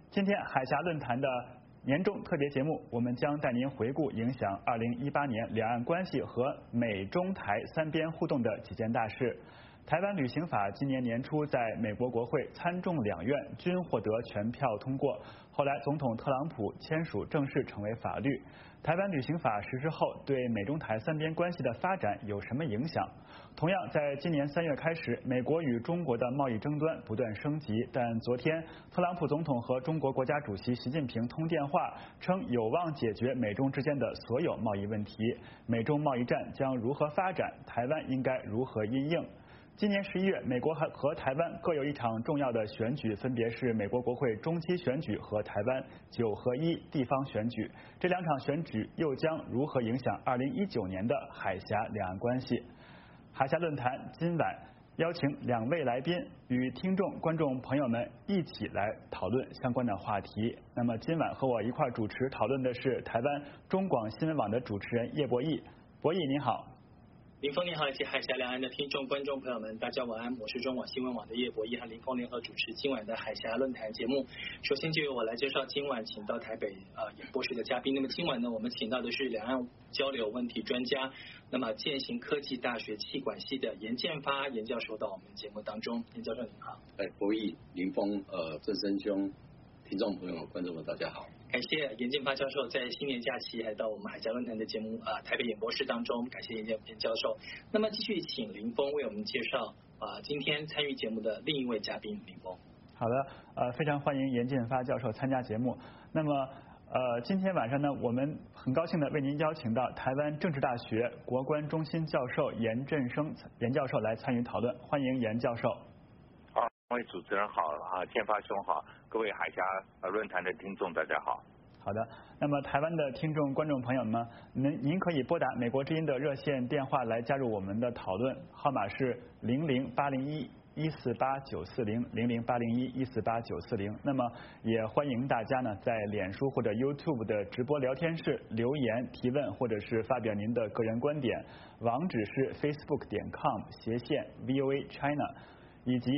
今天海峡论坛的年终特别节目，我们将带您回顾影响2018年两岸关系和美中台三边互动的几件大事。台湾旅行法今年年初在美国国会参众两院均获得全票通过，后来总统特朗普签署正式成为法律。台湾旅行法实施后对美中台三边关系的发展有什么影响？同样在今年3月开始，美国与中国的贸易争端不断升级，但昨天特朗普总统和中国国家主席习近平通电话，称有望解决美中之间的所有贸易问题。美中贸易战将如何发展？台湾应该如何因应？今年11月，美国和台湾各有一场重要的选举，分别是美国国会中期选举和台湾9合1地方选举。这两场选举又将如何影响2019年的海峡两岸关系？海峡论坛今晚邀请2位来宾与听众观众朋友们一起来讨论相关的话题。那么今晚和我一块主持讨论的是台湾中广新闻网的主持人叶博弈。博弈您好。 林峰你好，以及海峡两岸的听众观众朋友们，大家晚安。我是中广新闻网的叶博弈和林峰联合主持今晚的海峡论坛节目。首先就由我来介绍今晚请到台北演播室的嘉宾。那么今晚呢，我们请到的是两岸交流问题专家，那么健行科技大学企管系的严建发严教授到我们节目当中。严教授您好。 博弈、林峰、郑生兄，听众朋友、观众们，大家好。 感谢严建发教授在新年假期还到我们海峡论坛的节目台北演播室当中，感谢严教授。那么继续请林峰为我们介绍今天参与节目的另一位嘉宾林峰。 好的，非常欢迎严建发教授参加节目。那么今天晚上呢，我们很高兴的为您邀请到台湾政治大学国关中心教授严振声严教授来参与讨论，欢迎严教授。 各位主持人好建发兄好，各位海峡论坛的听众大家好。 好的，那么台湾的听众观众朋友们，您可以拨打美国之音的热线电话来加入我们的讨论，号码是008011489400008011489440。那么也欢迎大家呢在脸书或者 YouTube 的直播聊天室留言提问，或者是发表您的个人观点。网址是 facebook.com/VOA China。以及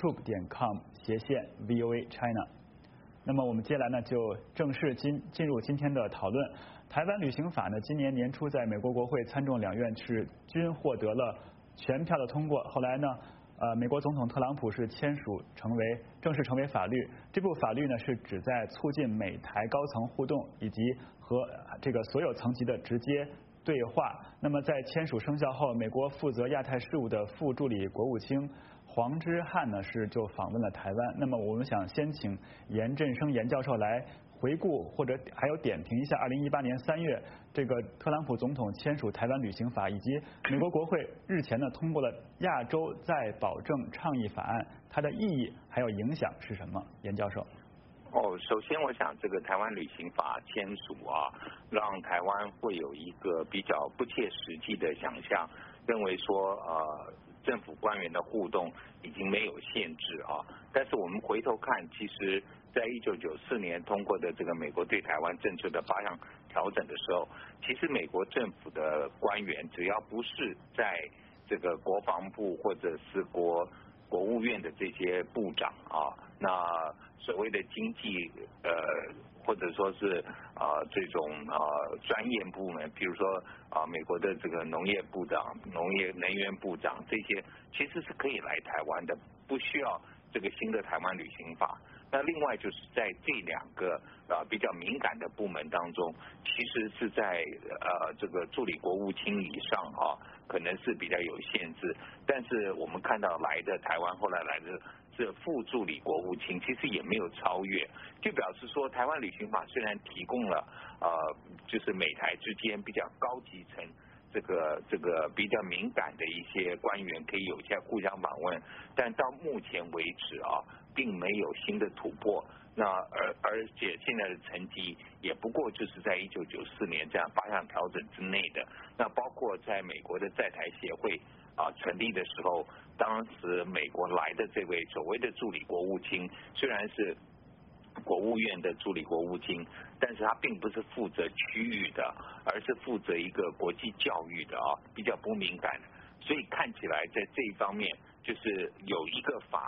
youtube.com/VOA China。那么我们接下来呢就正式进入今天的讨论。台湾旅行法呢今年年初在美国国会参众两院是均获得了全票的通过，后来呢美国总统特朗普是签署正式成为法律。这部法律呢是旨在促进美台高层互动以及和这个所有层级的直接对话。那么在签署生效后，美国负责亚太事务的副助理国务卿黄之汉呢就访问了台湾。那么我们想先请严振声严教授来回顾或者还有点评一下2018年3月这个特朗普总统签署台湾旅行法，以及美国国会日前呢通过了亚洲再保证倡议法案，它的意义还有影响是什么？严教授。 首先我想这个台湾旅行法签署让台湾会有一个比较不切实际的想象，认为说政府官员的互动已经没有限制但是我们回头看，其实在1994年通过的这个美国对台湾政策的8项调整的时候，其实美国政府的官员只要不是在这个国防部或者是国务院的这些部长那所谓的经济或者说是这种专业部门，比如说美国的这个农业部长、能源部长，这些其实是可以来台湾的，不需要这个新的台湾旅行法。那另外就是在这2个比较敏感的部门当中，其实是在这个助理国务卿以上可能是比较有限制。但是我们看到台湾后来来的是副助理国务卿，其实也没有超越，就表示说台湾旅行法虽然提供了就是美台之间比较高级层这个比较敏感的一些官员可以有些互相访问，但到目前为止并没有新的突破。那而且现在的成绩也不过就是在1994年这样8项调整之内的。那包括在美国的在台协会成立的时候，当时美国来的这位所谓的助理国务卿，虽然是国务院的助理国务卿，但是他并不是负责区域的，而是负责一个国际教育的比较不敏感。所以看起来在这一方面就是有一个法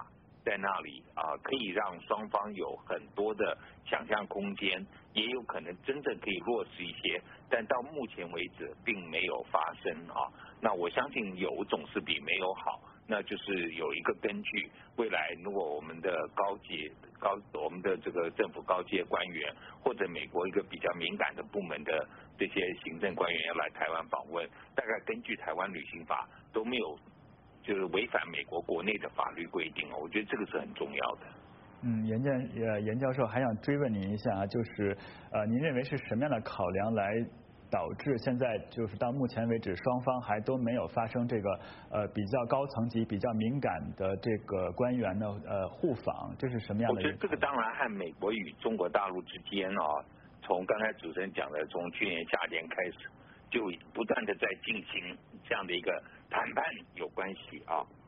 在那里可以让双方有很多的想象空间，也有可能真正可以落实一些，但到目前为止并没有发生那我相信有总是比没有好，那就是有一个根据，未来如果我们的我们的这个政府高阶官员或者美国一个比较敏感的部门的这些行政官员要来台湾访问，大概根据台湾旅行法都没有就是违反美国国内的法律规定我觉得这个是很重要的。 严教授还想追问您一下就是您认为是什么样的考量来导致现在就是到目前为止双方还都没有发生这个比较高层级比较敏感的这个官员的互访，这是什么样的？ 我觉得这个当然和美国与中国大陆之间从刚才主持人讲的从去年夏天开始就不断的在进行这样的一个谈判有关系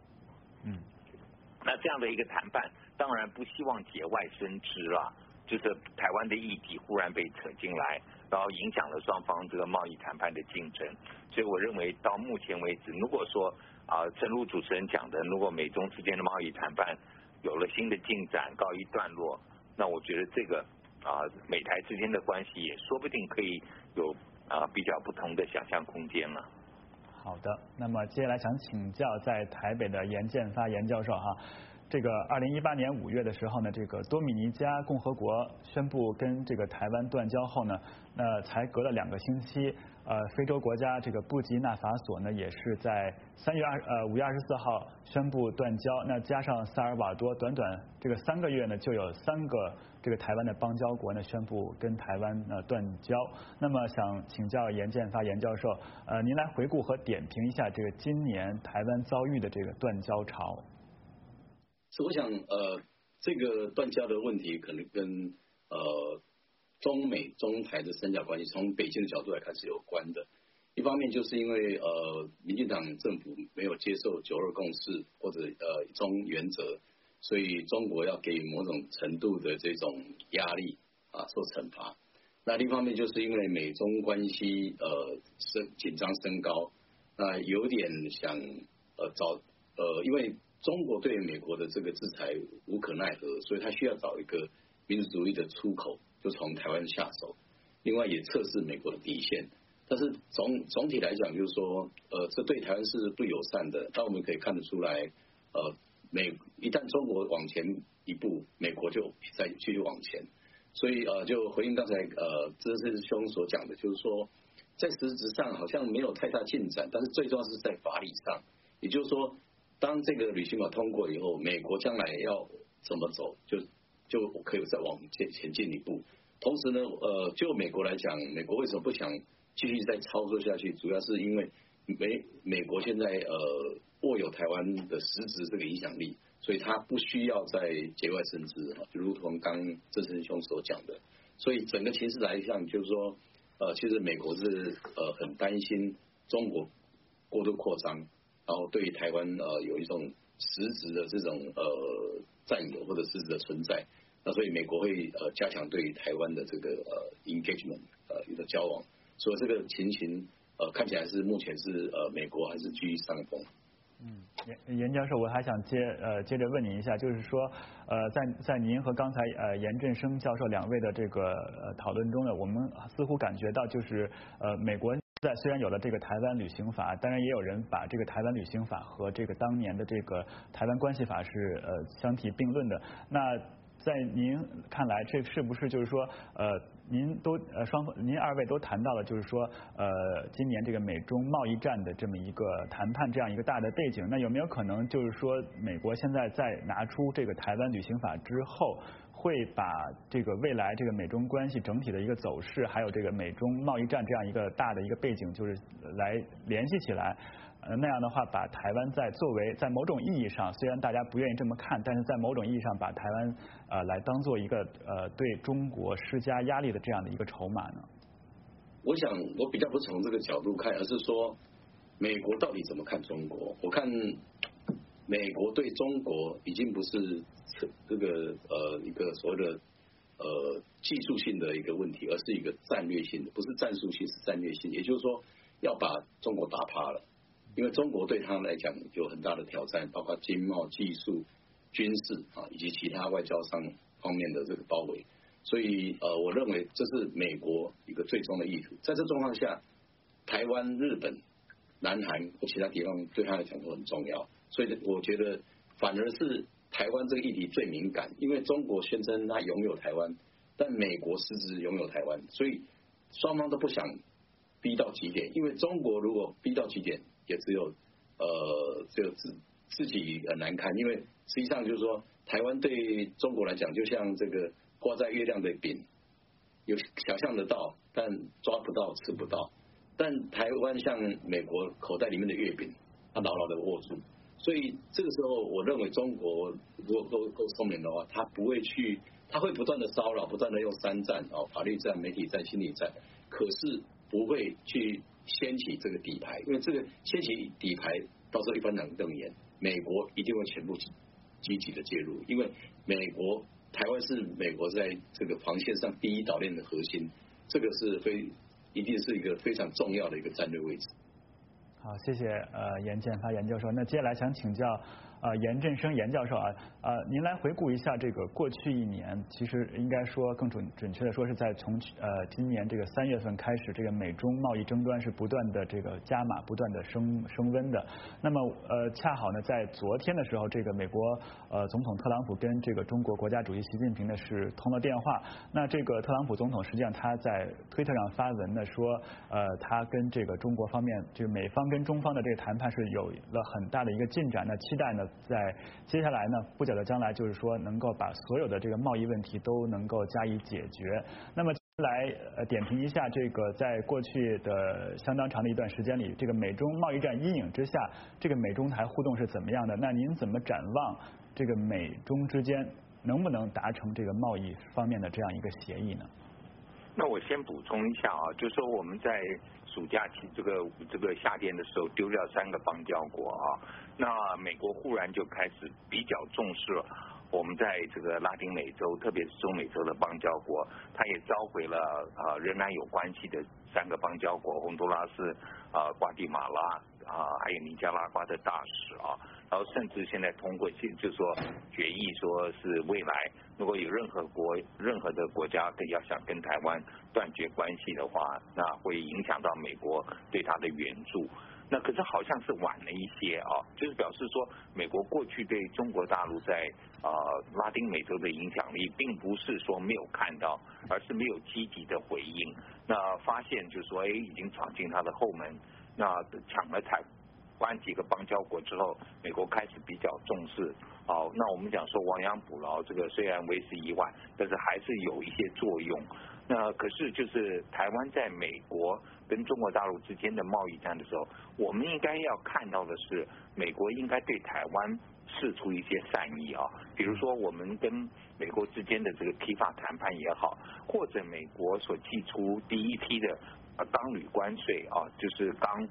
那这样的一个谈判当然不希望节外生枝就是台湾的议题忽然被扯进来，然后影响了双方这个贸易谈判的进程。所以我认为到目前为止，如果说正如主持人讲的，如果美中之间的贸易谈判有了新的进展，告一段落，那我觉得这个美台之间的关系也说不定可以有比较不同的想象空间了。 好的，那么接下来想请教在台北的严建发严教授这个2018年5月的时候呢，这个多米尼加共和国宣布跟这个台湾断交后呢，那才隔了2个星期，非洲国家这个布吉纳法索呢也是在5月24号宣布断交，那加上萨尔瓦多，短短这个3个月呢，就有3个这个台湾的邦交国呢宣布跟台湾断交。那么想请教严建发严教授，您来回顾和点评一下这个今年台湾遭遇的这个断交潮。 我想这个断交的问题可能跟中美中台的三角关系从北京的角度来看是有关的。一方面就是因为民进党政府没有接受9·2共识或者中原则，所以中国要给某种程度的这种压力受惩罚。那另一方面就是因为美中关系紧张升高，那有点想因为中国对美国的这个制裁无可奈何，所以他需要找一个民族主义的出口，就从台湾下手。另外也测试美国的底线，但是总体来讲，就是说，这对台湾是不友善的。但我们可以看得出来，一旦中国往前一步，美国就再继续往前。所以就回应刚才资深兄所讲的，就是说，在实质上好像没有太大进展，但是最重要是在法理上，也就是说。当这个旅行法通过以后，美国将来要怎么走，就可以再往前进一步。同时呢，就美国来讲，美国为什么不想继续再操作下去？主要是因为美国现在握有台湾的实质这个影响力，所以他不需要再节外生枝就如同刚郑成兄所讲的。所以整个情势来讲，就是说，其实美国是很担心中国过度扩张。然后对台湾有一种实质的这种占有或者实质的存在，那所以美国会加强对台湾的这个engagement 一个交往，所以这个情形看起来是目前是美国还是居于上风。 严教授，我还想接着问您一下，就是说在您和刚才严振声教授2位的这个讨论中呢，我们似乎感觉到就是美国。虽然有了这个台湾旅行法，当然也有人把这个台湾旅行法和这个当年的这个台湾关系法是相提并论的。那在您看来，这是不是就是说您2位都谈到了，就是说今年这个美中贸易战的这么一个谈判这样一个大的背景，那有没有可能就是说美国现在在拿出这个台湾旅行法之后？会把这个未来这个美中关系整体的一个走势，还有这个美中贸易战这样一个大的一个背景，就是来联系起来。那样的话，把台湾作为在某种意义上，虽然大家不愿意这么看，但是在某种意义上把台湾来当做一个对中国施加压力的这样的一个筹码呢？ 我想我比较不从这个角度看，而是说美国到底怎么看中国？我看美国对中国已经不是这个一个所谓的技术性的一个问题，而是一个战略性的，不是战术性，是战略性。也就是说，要把中国打趴了，因为中国对他们来讲有很大的挑战，包括经贸、技术、 军事以及其他外交上方面的这个包围。所以我认为这是美国一个最终的意图。在这状况下，台湾、日本、南韩或其他地方对他来讲都很重要。所以我觉得反而是台湾这个议题最敏感，因为中国宣称他拥有台湾，但美国实质拥有台湾，所以双方都不想逼到极点。因为中国如果逼到极点，也只有自己很难看。因为实际上就是说，台湾对中国来讲，就像这个挂在月亮的饼，有想象得到，但抓不到、吃不到。但台湾像美国口袋里面的月饼，它牢牢的握住。所以这个时候，我认为中国如果够聪明的话，他不会去，他会不断的骚扰，不断的用3战法律战、媒体战、心理战，可是不会去掀起这个底牌，因为这个掀起底牌，到时候一翻两瞪眼，美国一定会全部积极的介入，因为台湾是美国在这个防线上第一岛链的核心，这个是一定是一个非常重要的一个战略位置。 好，谢谢严建发研究生。那接下来想请教严振声严教授您来回顾一下这个过去1年，其实应该说更准确的说是从今年这个3月份开始，这个美中贸易争端是不断的这个加码，不断的升温的。那么恰好呢，在昨天的时候，这个美国总统特朗普跟这个中国国家主席习近平呢是通了电话。那这个特朗普总统实际上他在推特上发文呢说，他跟这个中国方面，这个美方跟中方的这个谈判是有了很大的一个进展呢，期待呢在接下来呢不久的将来，就是说能够把所有的这个贸易问题都能够加以解决。那么来点评一下这个在过去的相当长的一段时间里，这个美中贸易战阴影之下，这个美中台互动是怎么样的？那您怎么展望这个美中之间能不能达成这个贸易方面的这样一个协议呢？ 那我先补充一下就是说我们在暑假期这个夏天的时候丢掉3个邦交国那美国忽然就开始比较重视了我们在这个拉丁美洲，特别是中美洲的邦交国，他也召回了仍然有关系的3个邦交国，洪都拉斯、瓜地马拉还有尼加拉瓜的大使然后甚至现在通过就是说决议说是未来如果有任何的国家要想跟台湾断绝关系的话，那会影响到美国对他的援助。那可是好像是晚了一些就是表示说美国过去对中国大陆在拉丁美洲的影响力并不是说没有看到，而是没有积极的回应。那发现就是说已经闯进他的后门，那抢了台湾几个邦交国之后，美国开始比较重视那我们讲说亡羊补牢，这个虽然为时已晚，但是还是有一些作用。那可是就是台湾在美国跟中国大陆之间的贸易战的时候，我们应该要看到的是，美国应该对台湾释出一些善意比如说我们跟美国之间的这个批发谈判也好，或者美国所寄出第一批的钢铝关税就是钢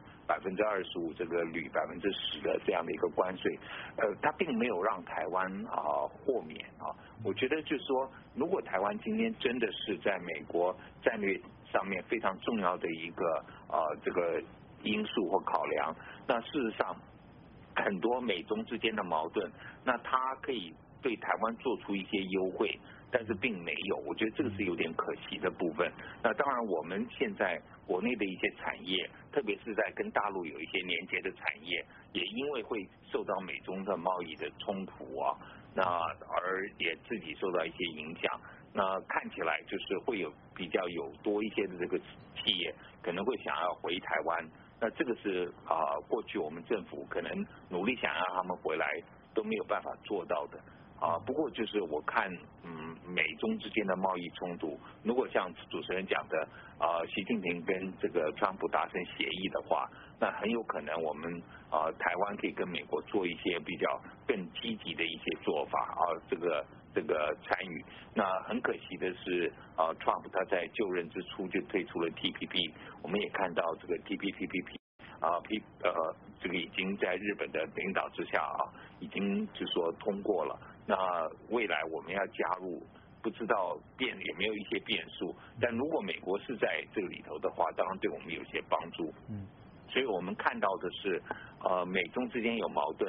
25%，这个铝10%的这样的一个关税，它并没有让台湾豁免我觉得就是说，如果台湾今天真的是在美国战略上面非常重要的一个这个因素或考量，那事实上很多美中之间的矛盾，那它可以对台湾做出一些优惠，但是并没有，我觉得这个是有点可惜的部分。那当然我们现在国内的一些产业，特别是在跟大陆有一些连接的产业，也因为会受到美中的贸易的冲突那而也自己受到一些影响。那看起来就是会有比较有多一些的这个企业可能会想要回台湾，那这个是过去我们政府可能努力想让他们回来都没有办法做到的不过就是我看美中之间的贸易冲突，如果像主持人讲的习近平跟这个川普达成协议的话，那很有可能我们台湾可以跟美国做一些比较更积极的一些做法这个参与。那很可惜的是Trump 他在就任之初就退出了 TPP， 我们也看到这个 TPP这个已经在日本的领导之下已经就说通过了。那未来我们要加入，不知道有没有一些变数，但如果美国是在这个里头的话，当然对我们有些帮助。所以我们看到的是美中之间有矛盾，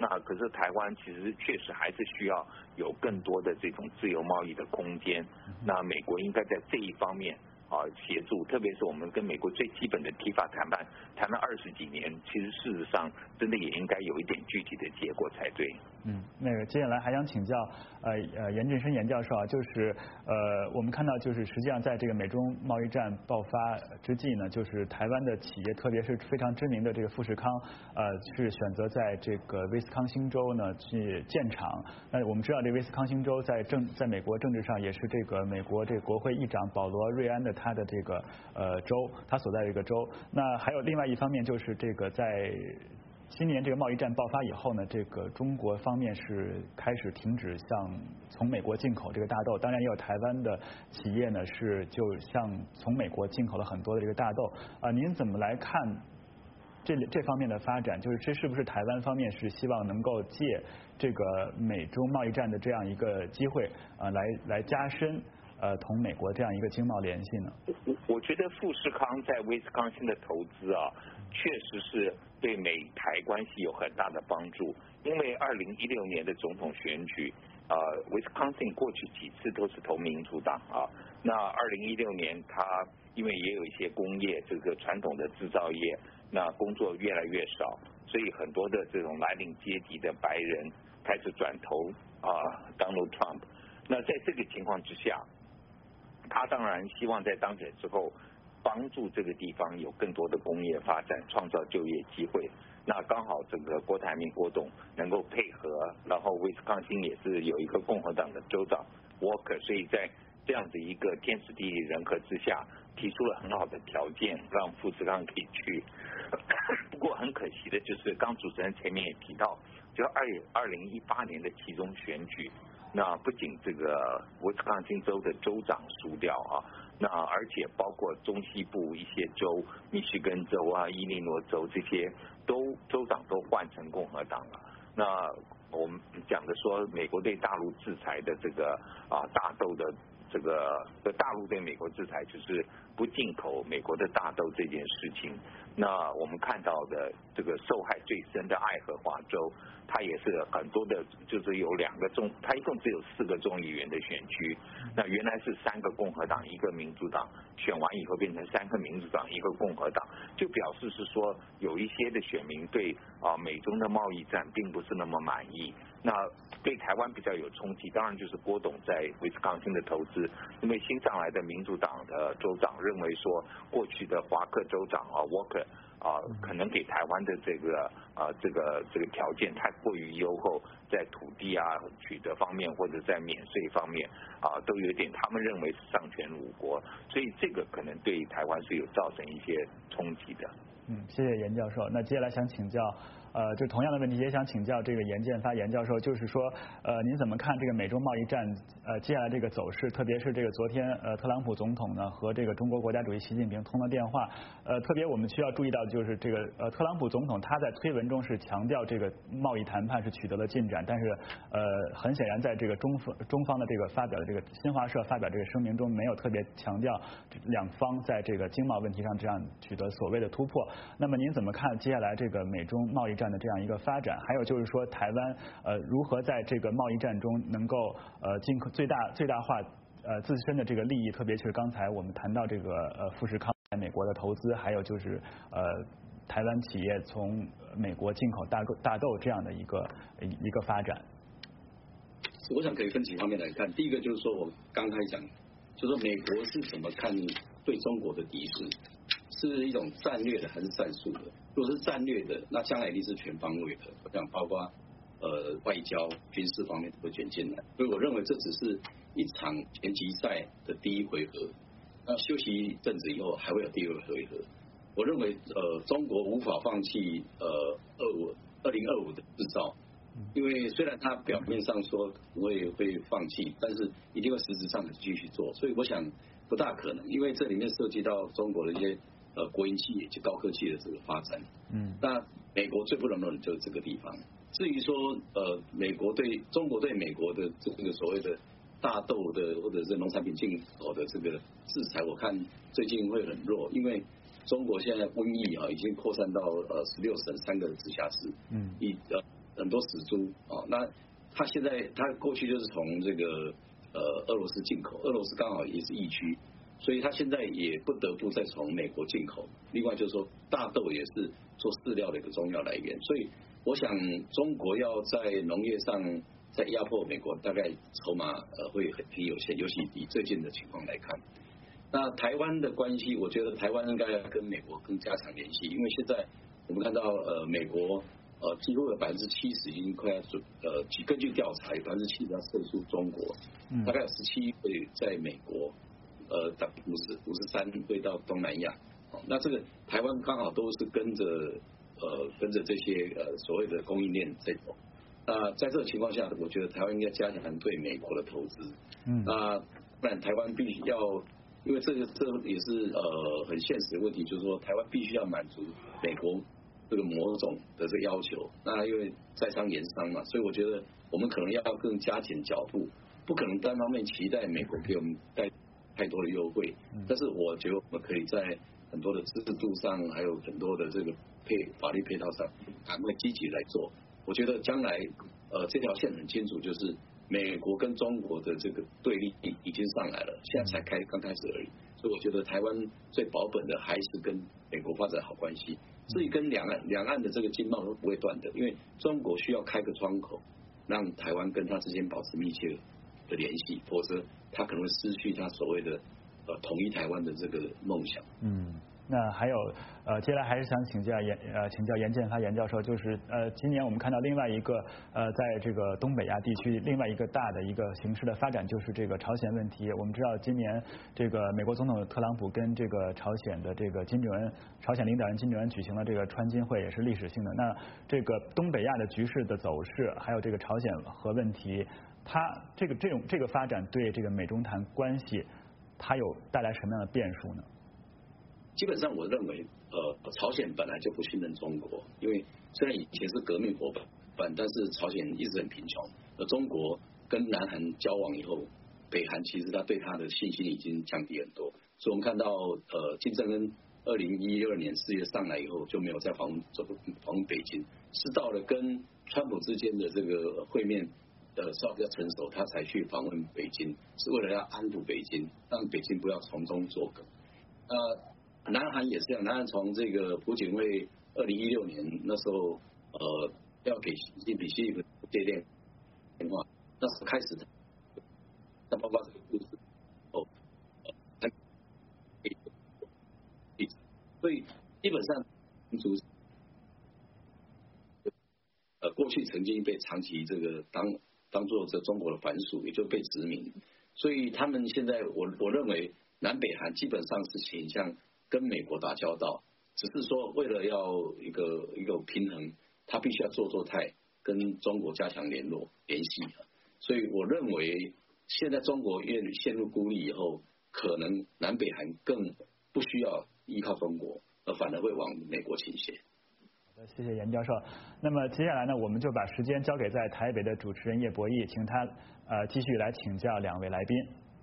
那可是台湾其实确实还是需要有更多的这种自由贸易的空间。那美国应该在这一方面协助，特别是我们跟美国最基本的TIFA谈判谈了20几年，其实事实上真的也应该有一点具体的结果才对。 那个接下来还想请教严振声严教授啊，就是我们看到就是实际上在这个美中贸易战爆发之际呢，就是台湾的企业，特别是非常知名的这个富士康是选择在这个威斯康星州呢去建厂。那我们知道这威斯康星州在美国政治上也是这个美国这个国会议长保罗瑞安的他的这个州，他所在的这个州。那还有另外一方面就是这个在今年这个贸易战爆发以后呢，这个中国方面是开始停止从美国进口这个大豆，当然也有台湾的企业呢是就从美国进口了很多的这个大豆您怎么来看这方面的发展？就是这是不是台湾方面是希望能够借这个美中贸易战的这样一个机会来加深同美国这样一个经贸联系呢？ 我觉得富士康在威斯康星的投资确实是对美台关系有很大的帮助。因为2016年的总统选举，威斯康星过去几次都是投民主党那2016年他因为也有一些工业这个传统的制造业，那工作越来越少，所以很多的这种蓝领阶级的白人开始转投Donald Trump。那在这个情况之下，他当然希望在当选之后帮助这个地方有更多的工业发展，创造就业机会。那刚好这个郭台铭郭董能够配合，然后威斯康星也是有一个共和党的州长 Walker， 所以在这样的一个天时地利人和之下，提出了很好的条件让富士康可以去。不过很可惜的就是刚主持人前面也提到，就2018年的期中选举，那不仅这个威斯康星州的州长输掉那而且包括中西部一些州，密西根州伊利诺州这些州长都换成共和党了。那我们讲的说美国对大陆制裁的这个大豆的这个大陆对美国制裁就是不进口美国的大豆这件事情。那我们看到的这个受害最深的爱荷华州，它也是很多的，就是有它一共只有4个众议员的选区，那原来是3个共和党1个民主党，选完以后变成3个民主党1个共和党，就表示是说有一些的选民对美中的贸易战并不是那么满意。那对台湾比较有冲击，当然就是郭董在威斯康星的投资，因为新上来的民主党的州长认为说，过去的华克州长Walker可能给台湾的这个条件太过于优厚，在土地取得方面或者在免税方面都有点他们认为是丧权辱国，所以这个可能对台湾是有造成一些冲击的。 谢谢严教授。那接下来想请教就同样的问题也想请教这个严建发严教授，就是说您怎么看这个美中贸易战接下来这个走势，特别是这个昨天特朗普总统呢和这个中国国家主席习近平通了电话，特别我们需要注意到就是这个特朗普总统他在推文中是强调这个贸易谈判是取得了进展，但是很显然在这个中方的这个发表的这个新华社发表这个声明中没有特别强调两方在这个经贸问题上这样取得所谓的突破。那么您怎么看接下来这个美中贸易战的这样一个发展？还有就是说台湾如何在这个贸易战中能够尽最大化自身的这个利益，特别是刚才我们谈到这个富士康在美国的投资，还有就是台湾企业从美国进口大豆这样的一个发展。 我想可以分几方面来看。第一个就是说我刚才讲，就是说美国是怎么看对中国的敌视，是一种战略的还是战术的？如果是战略的，那将来一定是全方位的，我想包括外交、军事方面都会卷进来。所以我认为这只是一场拳击赛的第一回合，那休息一阵子以后还会有第2回合。我认为中国无法放弃2025的制造，因为虽然他表面上说我也会放弃，但是一定会实质上的继续做。所以我想不大可能，因为这里面涉及到中国的一些国营企业及高科技的这个发展。那美国最不能容忍就是这个地方。至于说中国对美国的这个所谓的大豆的或者是农产品进口的这个制裁，我看最近会很弱，因为中国现在瘟疫已经扩散到16省3个直辖市。 很多死猪哦，那他现在他过去就是从这个俄罗斯进口，俄罗斯刚好也是疫区，所以他现在也不得不再从美国进口。另外就是说大豆也是做饲料的一个重要来源，所以我想中国要在农业上再压迫美国，大概筹码会很有限，尤其以最近的情况来看。那台湾的关系，我觉得台湾应该要跟美国更加强联系，因为现在我们看到美国几乎有70%已经快要根据调查有70%要撤出中国，大概有17会在美国53会到东南亚。那这个台湾刚好都是跟着这些所谓的供应链在走。那在这个情况下，我觉得台湾应该加强对美国的投资。那不然台湾必须要，因为这也是很现实的问题，就是说台湾必须要满足美国这个某种的这个要求。那因为在商言商嘛，所以我觉得我们可能要更加紧脚步，不可能单方面期待美国给我们带太多的优惠。但是我觉得我们可以在很多的制度上，还有很多的这个法律配套上，赶快积极来做。我觉得将来这条线很清楚，就是美国跟中国的这个对立已经上来了，现在才刚开始而已。所以我觉得台湾最保本的还是跟美国发展好关系。至于跟两岸的这个经贸都不会断的，因为中国需要开个窗口，让台湾跟他之间保持密切的联系，否则他可能会失去他所谓的统一台湾的这个梦想。 那还有接下来还是想请教严建发严教授，就是今年我们看到另外一个在这个东北亚地区另外一个大的一个形势的发展，就是这个朝鲜问题。我们知道今年这个美国总统特朗普跟这个朝鲜的这个朝鲜领导人金正恩举行了这个川金会，也是历史性的。那这个东北亚的局势的走势，还有这个朝鲜核问题，它这个发展对这个美中台关系，它有带来什么样的变数呢？ 基本上我认为，朝鲜本来就不信任中国，因为虽然以前是革命伙伴，但是朝鲜一直很贫穷。中国跟南韩交往以后，北韩其实他对他的信心已经降低很多。所以我们看到，金正恩2012年4月上来以后就没有再访问北京，是到了跟川普之间的这个会面稍微比较成熟，他才去访问北京，是为了要安抚北京，让北京不要从中作梗。南韩也是这样，南韩从这个朴槿惠2016年那时候要给习近平接电话，那时候开始他包括这个故事所以基本上民族过去曾经被长期这个当做这中国的藩属，也就被殖民，所以他们现在我认为南北韩基本上是倾向跟美国打交道，只是说为了要一个平衡，他必须要做态，跟中国加强联系。所以我认为现在中国越陷入孤立以后，可能南北韩更不需要依靠中国，而反而会往美国倾斜。 好的，谢谢严教授。那么接下来呢，我们就把时间交给在台北的主持人叶博弈，请他继续来请教两位来宾。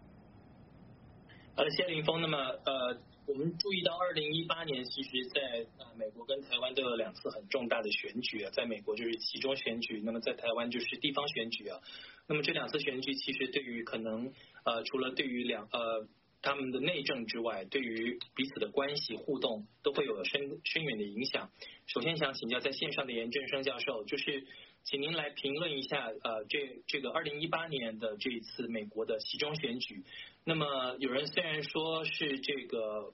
谢林峰。那么我们注意到2018年，其实在美国跟台湾都有2次很重大的选举啊，在美国就是期中选举，那么在台湾就是地方选举啊。那么这2次选举其实对于可能除了对于他们的内政之外，对于彼此的关系互动都会有深远的影响。首先想请教在线上的严正生教授，就是请您来评论一下这个2018年的这一次美国的期中选举。那么有人虽然说是这个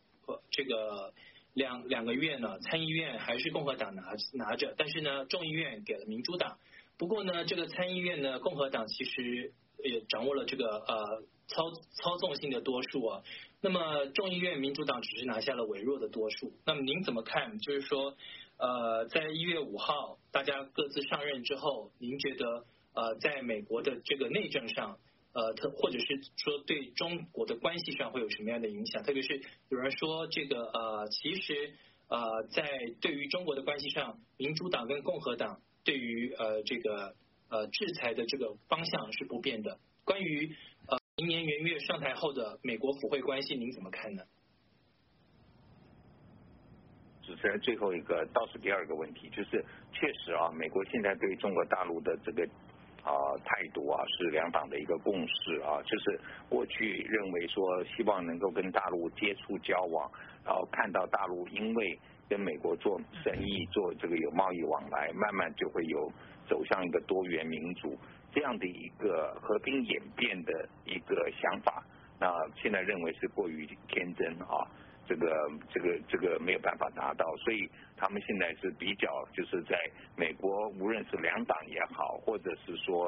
两个院呢，参议院还是共和党拿着，但是呢众议院给了民主党。不过呢这个参议院呢，共和党其实也掌握了这个操纵性的多数啊。那么众议院民主党只是拿下了微弱的多数。那么您怎么看？就是说在1月5号大家各自上任之后，您觉得在美国的这个内政上或者是说对中国的关系上会有什么样的影响？特别是有人说这个其实在对于中国的关系上，民主党跟共和党对于这个制裁的这个方向是不变的。关于明年元月上台后的美国府会关系，您怎么看呢？ 主持人最后一个倒数第二个问题，就是确实啊，美国现在对中国大陆的这个态度啊，是两党的一个共识啊，就是过去认为说希望能够跟大陆接触交往，然后看到大陆因为跟美国做生意做这个有贸易往来，慢慢就会有走向一个多元民主这样的一个和平演变的一个想法，那现在认为是过于天真啊。这个没有办法达到，所以他们现在是比较就是在美国，无论是两党也好，或者是说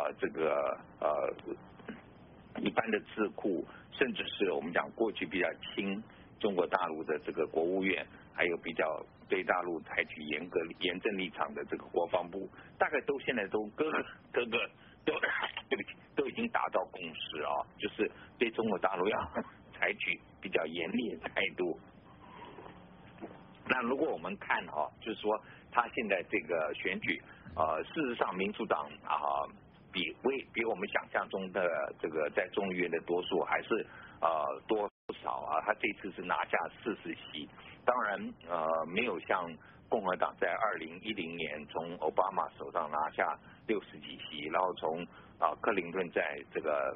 一般的智库，甚至是我们讲过去比较亲中国大陆的这个国务院，还有比较对大陆采取严正立场的这个国防部，大概都现在都各个都已经达到共识啊，就是对中国大陆要采取比较严厉的态度。那如果我们看就是说他现在这个选举，事实上民主党比我们想象中的这个在众议院的多数还是多不少啊。他这次是拿下40席，当然没有像共和党在2010年从奥巴马手上拿下60几席，然后从克林顿在这个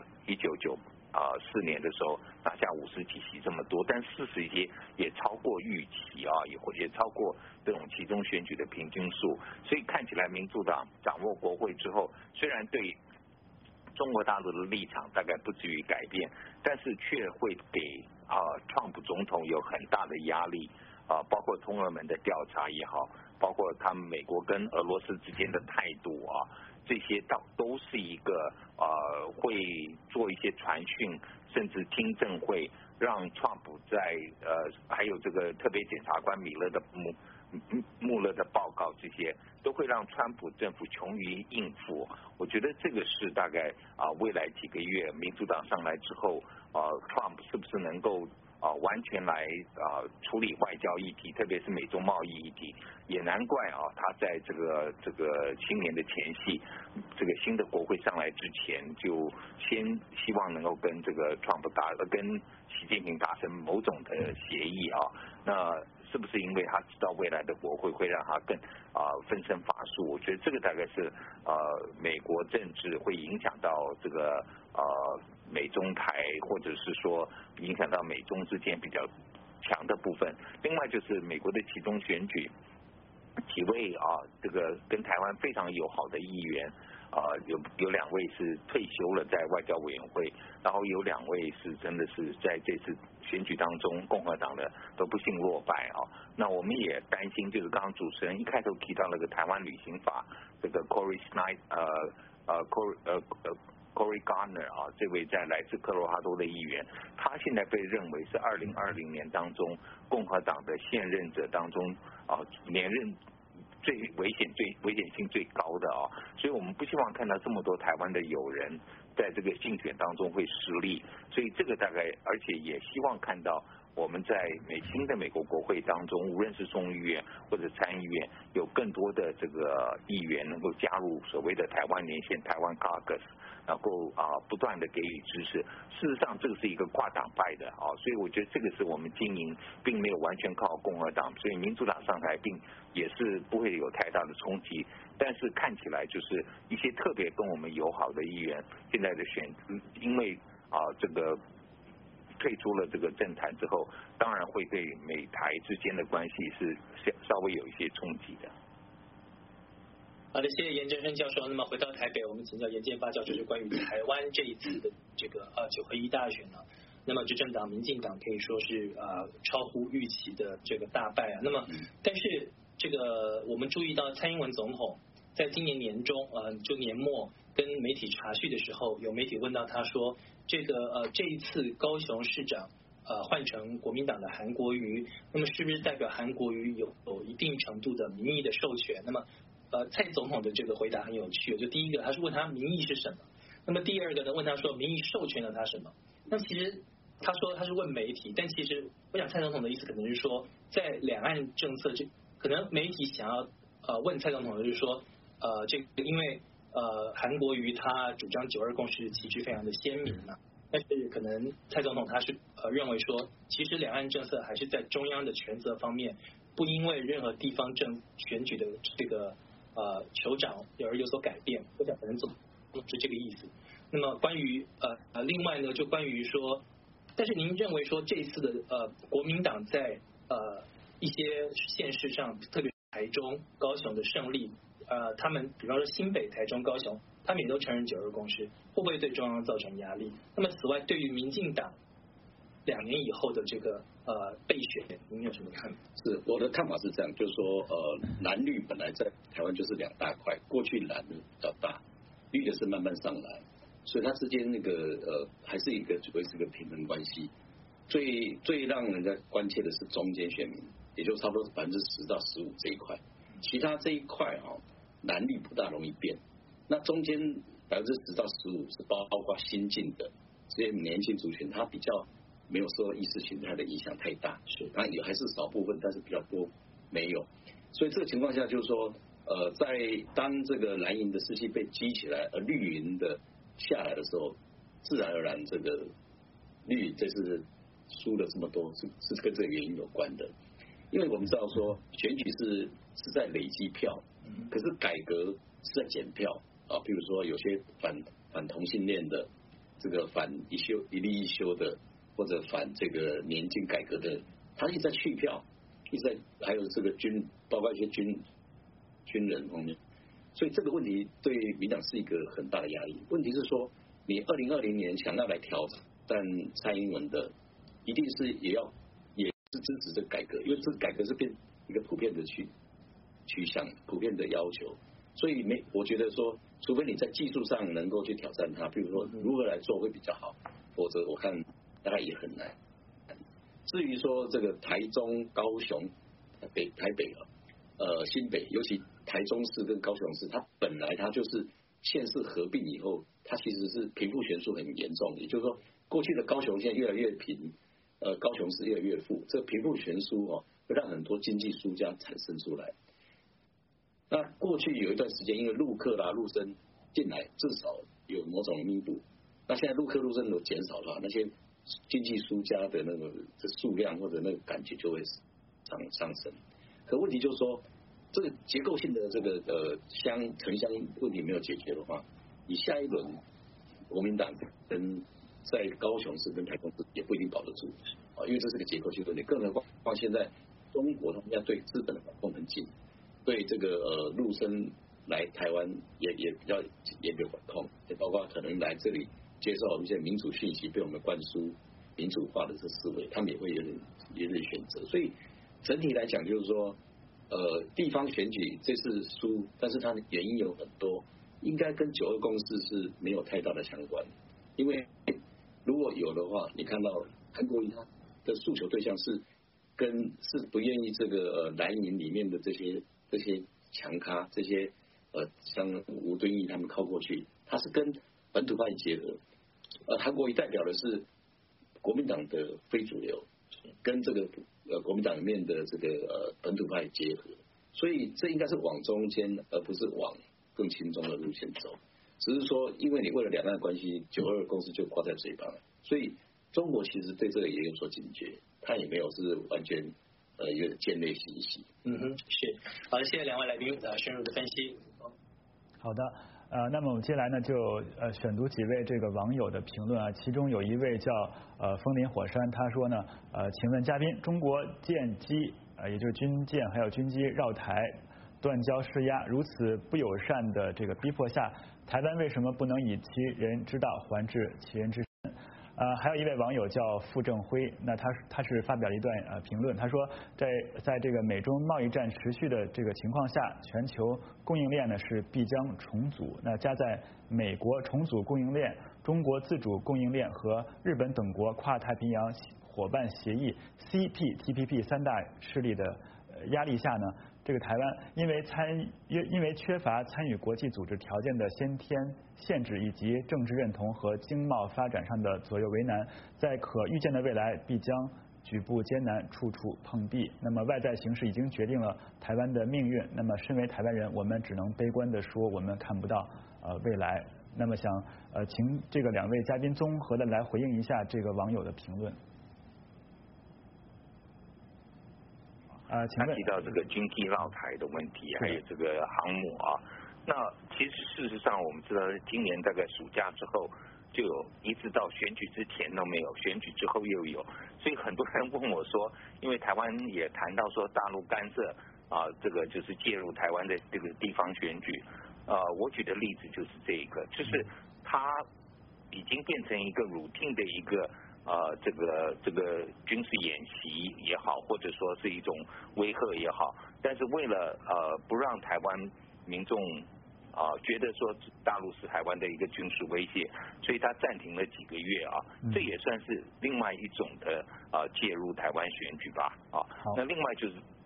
1994年的时候拿下50几席这么多，但40席也超过预期啊，也超过这种期中选举的平均数，所以看起来民主党掌握国会之后，虽然对中国大陆的立场大概不至于改变，但是却会给川普总统有很大的压力包括通俄门的调查也好，包括他们美国跟俄罗斯之间的态度这些都是一个会做一些传讯，甚至听证会，让川普在还有这个特别检察官穆勒的报告，这些都会让川普政府穷于应付。我觉得这个是大概未来几个月民主党上来之后川普是不是能够完全来处理外交议题，特别是美中贸易议题，也难怪他在这个新年的前夕，这个新的国会上来之前，就先希望能够跟这个跟习近平达成某种的协议那是不是因为他知道未来的国会会让他更分身乏术？我觉得这个大概是美国政治会影响到这个美中台，或者是说影响到美中之间比较强的部分。另外就是美国的期中选举，几位这个跟台湾非常友好的议员有2位是退休了在外交委员会，然后有2位是真的是在这次选举当中共和党的都不幸落败那我们也担心，就是刚刚主持人一开头提到那个台湾旅行法，这个 Cory Gardner 这位在来自科罗拉多的议员，他现在被认为是2020年当中共和党的现任者当中连任最危险性最高的所以我们不希望看到这么多台湾的友人在这个竞选当中会失利，所以这个大概，而且也希望看到我们在新的美国国会当中，无论是众议院或者参议院，有更多的这个议员能够加入所谓的台湾连线、台湾 Caucus， 然后不断的给予支持。事实上，这个是一个跨党派的所以我觉得这个是我们经营并没有完全靠共和党，所以民主党上台也是不会有太大的冲击。但是看起来就是一些特别跟我们友好的议员，现在的因为这个退出了这个政坛之后，当然会对美台之间的关系是稍微有一些冲击的。 好的，谢谢严正声教授。那么回到台北，我们请教严建发教授，是关于台湾这一次的这个9合1大选呢。那么执政党民进党可以说是超乎预期的这个大败那么但是这个我们注意到蔡英文总统在今年年中就年末跟媒体查叙的时候，有媒体问到他说，这一次高雄市长换成国民党的韩国瑜，那么是不是代表韩国瑜有一定程度的民意的授权？那么蔡总统的这个回答很有趣，就第一个他是问他民意是什么，那么第二个呢问他说民意授权了他什么？那其实他说他是问媒体，但其实我想蔡总统的意思可能是说，在两岸政策可能媒体想要问蔡总统的就是说这个因为韩国瑜他主张9·2共识旗帜非常的鲜明嘛，但是可能蔡总统他是认为说，其实两岸政策还是在中央的权责方面不因为任何地方选举的这个酋长而有所改变，我想可能总是这个意思。那么关于另外呢，就关于说，但是您认为说这次的国民党在一些县市上，特别是台中、高雄的胜利，他们比方说新北、台中、高雄，他们也都承认9·2共识，会不会对中央造成压力？那么此外，对于民进党2年以后的这个备选，您有什么看法？ 是我的看法是这样，就是说蓝绿本来在台湾就是2大块，过去蓝的比较大，绿的是慢慢上来，所以它之间那个还是一个维持一个平衡关系。最让人家关切的是中间选民，也就差不多10%到15%这一块，其他这一块蓝绿不大容易变。那中间10%到15%是包括新进的这些年轻族群，他比较没有受意识形态的影响太大，是，当然也还是少部分，但是比较多没有。所以这个情况下，就是说，在当这个蓝营的士气被激起来，而绿营的下来的时候，自然而然这个绿这次输了这么多，是跟这个原因有关的。因为我们知道说，选举是在累积票，可是改革是在减票啊。比如说有些反同性恋的，这个反一例一休的，或者反这个年金改革的，他一直在去票，一直在还有这个包括一些军人方面，所以这个问题对民党是一个很大的压力。问题是说，你2020年想要来挑战蔡英文的，一定是也是支持这个改革，因为这个改革是变一个普遍的趋向、普遍的要求，所以我觉得说，除非你在技术上能够去挑战它，比如说如何来做会比较好，否则我看大概也很难。至于说这个台中、高雄、台北新北，尤其台中市跟高雄市，它本来它就是县市合并以后，它其实是贫富悬殊很严重，也就是说，过去的高雄县越来越贫。高雄市越来越富，这贫富悬殊会让很多经济输家产生出来。那过去有一段时间，因为陆客啦、陆生进来，至少有某种弥补。那现在陆客、陆生有减少的话，那些经济输家的那个数量或者那个感觉就会上升。可问题就是说，这个结构性的这个城乡问题没有解决的话，你下一轮国民党跟在高雄市跟台中市也不一定保得住啊，因为这是个结构性问题。更何况现在中国他们要对资本的管控很紧，对这个陆生来台湾也比较严格管控，也包括可能来这里接受一些民主讯息，被我们灌输民主化的这思维，他们也会有点选择。所以整体来讲，就是说，地方选举这次输，但是它的原因有很多，应该跟9·2共识是没有太大的相关，因为如果有的话，你看到韩国瑜他的诉求对象是不愿意这个蓝营里面的这些强咖，这些像吴敦义他们靠过去，他是跟本土派结合，韩国瑜代表的是国民党的非主流，跟这个国民党里面的这个本土派结合，所以这应该是往中间，而不是往更亲中的路线走。只是说，因为你为了两岸关系，9·2共识就挂在嘴巴了，所以中国其实对这个也有所警觉，他也没有是完全有点见类习习。 是。好的，谢谢2位来宾深入的分析。 好的，那么我们接下来呢就选读几位这个网友的评论啊，其中有一位叫风林火山，他说呢请问嘉宾，中国舰机也就是军舰还有军机绕台断交施压，如此不友善的这个逼迫下，台湾为什么不能以其人之道还治其人之身？还有一位网友叫傅正辉，那他是发表了一段评论，他说在这个美中贸易战持续的这个情况下，全球供应链呢是必将重组，那加在美国重组供应链、中国自主供应链和日本等国跨太平洋伙伴协议 CPTPP 3大势力的压力下呢，这个台湾因为缺乏参与国际组织条件的先天限制，以及政治认同和经贸发展上的左右为难，在可预见的未来必将举步艰难，处处碰壁。那么外在形势已经决定了台湾的命运，那么身为台湾人，我们只能悲观地说我们看不到未来。那么想请这个2位嘉宾综合的来回应一下这个网友的评论。 请问提到这个军机绕台的问题，还有这个航母啊。那其实事实上我们知道，今年大概暑假之后就有，一直到选举之前都没有，选举之后又有，所以很多人问我说，因为台湾也谈到说大陆干涉这个就是介入台湾的这个地方选举，我举的例子就是这一个，就是它已经变成一个 routine 的一个这个军事演习也好，或者说是一种威吓也好，但是为了不让台湾民众觉得说大陆是台湾的一个军事威胁，所以他暂停了几个月啊，这也算是另外一种的介入台湾选举吧那另外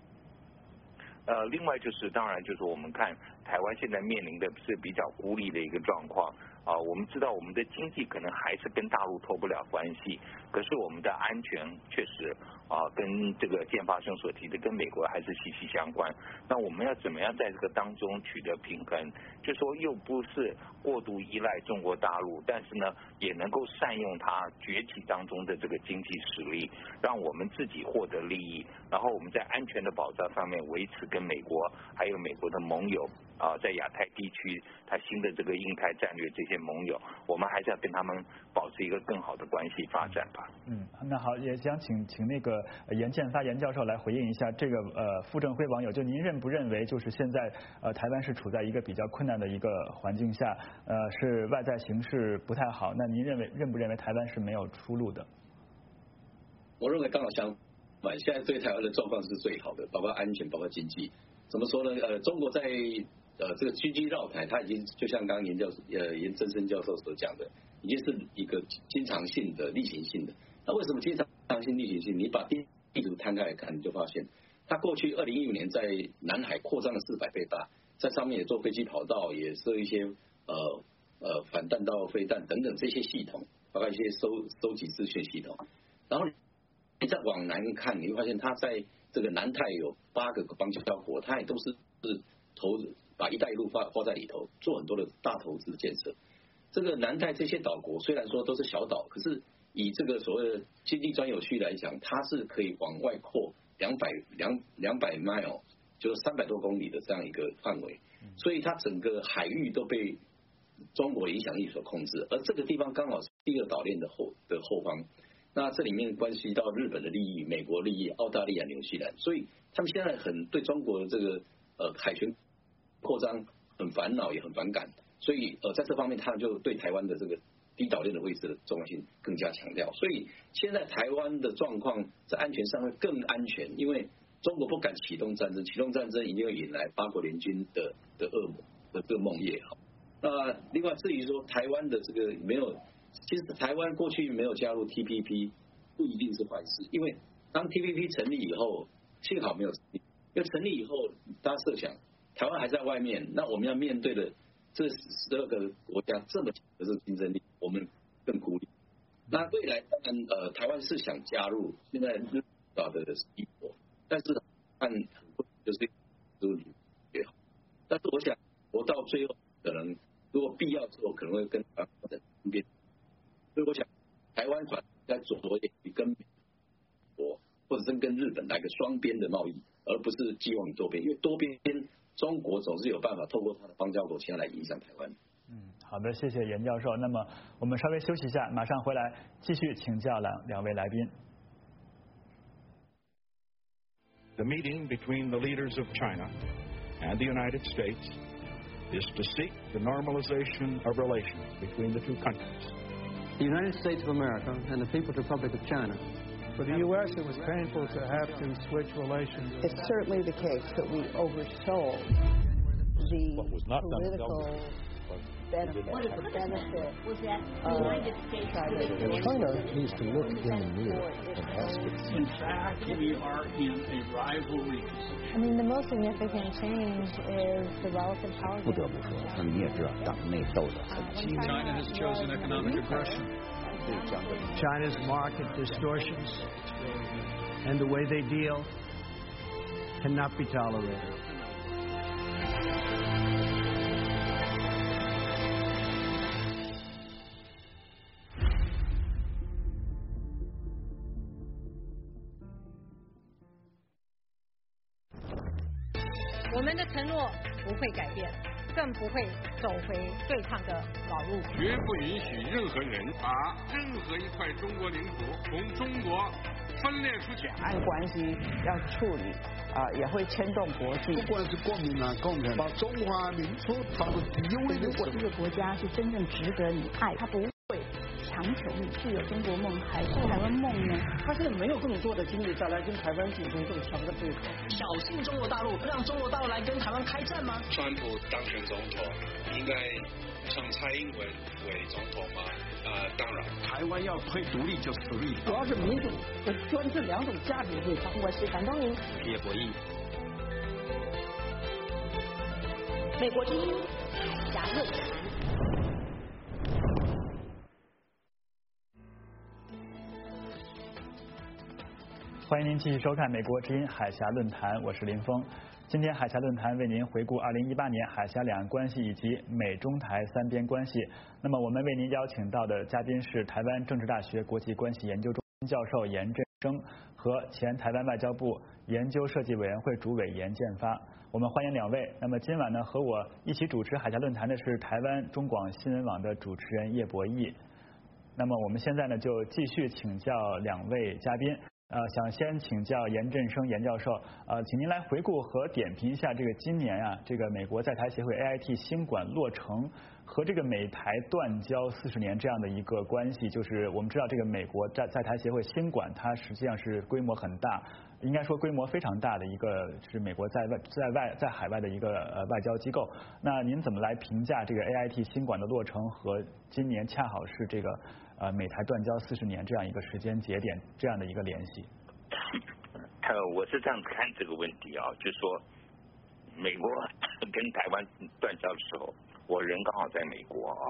就是当然就是我们看台湾现在面临的是比较孤立的一个状况我们知道我们的经济可能还是跟大陆脱不了关系，可是我们的安全确实跟这个建发兄所提的跟美国还是息息相关。那我们要怎么样在这个当中取得平衡？就说又不是过度依赖中国大陆，但是呢也能够善用它崛起当中的这个经济实力，让我们自己获得利益，然后我们在安全的保障上面维持跟美国还有美国的盟友在亚太地区它新的这个印太战略这些盟友，我们还是要跟他们保持一个更好的关系发展吧。 那好，也想请那个严建发严教授来回应一下这个傅政辉网友，就您认不认为就是现在台湾是处在一个比较困难的一个环境下，是外在形势不太好，那您认不认为台湾是没有出路的？ 我认为刚好相反，现在对台湾的状况是最好的，包括安全，包括经济。怎么说呢？中国在这个军机绕台，它已经就像刚刚严正声教授所讲的，已经是一个经常性的、例行性的。那为什么经常性、例行性？你把地图摊开来看，你就发现，它过去2015年在南海扩张了400倍大，在上面也做飞机跑道，也设一些反弹道飞弹等等这些系统，包括一些收集资讯系统。然后你再往南看，你会发现它在这个南太有8个邦交国，它也都是把一带一路放在里头，做很多的大投资建设。这个南太这些岛国虽然说都是小岛，可是以这个所谓的经济专有区来讲，它是可以往外扩200 mile， 就是300多公里的这样一个范围，所以它整个海域都被中国影响力所控制，而这个地方刚好是第二岛链的后方。那这里面关系到日本的利益、美国利益、澳大利亚、纽西兰，所以他们现在很对中国的这个海权扩张很烦恼，也很反感。所以在这方面，他就对台湾的这个低岛链的位置的重要性更加强调。所以现在台湾的状况在安全上会更安全，因为中国不敢启动战争，启动战争一定会引来8国联军的恶魔的这个梦魇。那另外至于说台湾的这个没有。其实台湾过去没有加入 TPP 不一定是坏事，因为当 TPP 成立以后，幸好没有成立，因为成立以后，大家设想台湾还在外面，那我们要面对的这12个国家这么强的这个竞争力，我们更孤立。那未来当然台湾是想加入，现在日本的是一国，但是看就是也好，但是我想我到最后可能如果必要之后，可能会跟台湾发展双边。所以我想，台湾转在着眼跟美国或者是跟日本来个双边的贸易，而不是寄望于多边，因为多边中国总是有办法透过它的邦交国签来影响台湾。 好的，谢谢严教授。那么我们稍微休息一下，马上回来继续请教两位来宾。 The meeting between the leaders of China and the United States is to seek the normalization of relations between the two countries. The United States of America and the People's Republic of China. For the U.S., it was painful to have to switch relations. It's certainly the case that we oversold the political benefit. What is the benefit? Was that the United States? China needs to look in the mirror and ask itself. In fact, we are in a rivalry. I mean, the most significant change is the relative power. 不得不说，你也知道，党内斗得很激烈。 China has chosen economic aggression. China's market distortions and the way they deal cannot be tolerated. 我们的承诺不会改变，更不会走回对抗的老路。 绝不允许任何人把任何一块中国领土从中国分裂出去。 两岸关系要处理也会牵动国际。 不管是国民党、共产党，把中华民族当作第一位的。 如果这个国家是真正值得你爱，他不会强求你是有中国梦还是台湾梦呢？ 他现在没有更多的精力再来跟台湾进行更强的对抗。 挑衅中国大陆，让中国大陆来跟台湾开战吗？ 川普当选总统，应该让蔡英文为总统吗？当然， 台湾要推独立就是独立， 主要是民主和专制两种价值对抗。 我是樊东宁， 叶博弈。 美国之音海峡论坛。 欢迎您继续收看美国之音海峡论坛，我是林峰。今天海峡论坛为您回顾2018年海峡两岸关系以及美中台三边关系。那么我们为您邀请到的嘉宾是台湾政治大学国际关系研究中心教授严振声和前台湾外交部研究设计委员会主委严建发。我们欢迎两位。那么今晚呢，和我一起主持海峡论坛的是台湾中广新闻网的主持人叶博弈。那么我们现在呢，就继续请教两位嘉宾。想先请教严振声严教授，请您来回顾和点评一下这个今年啊，这个美国在台协会 AIT 新馆落成和这个美台断交40年这样的一个关系。就是我们知道这个美国在台协会新馆，它实际上是规模很大，应该说规模非常大的一个是美国在海外的一个外交机构。那您怎么来评价这个 AIT 新馆的落成和今年恰好是这个美台断交40年这样一个时间节点这样的一个联系？ 我是这样子看这个问题啊，就是说美国跟台湾断交的时候，我人刚好在美国啊，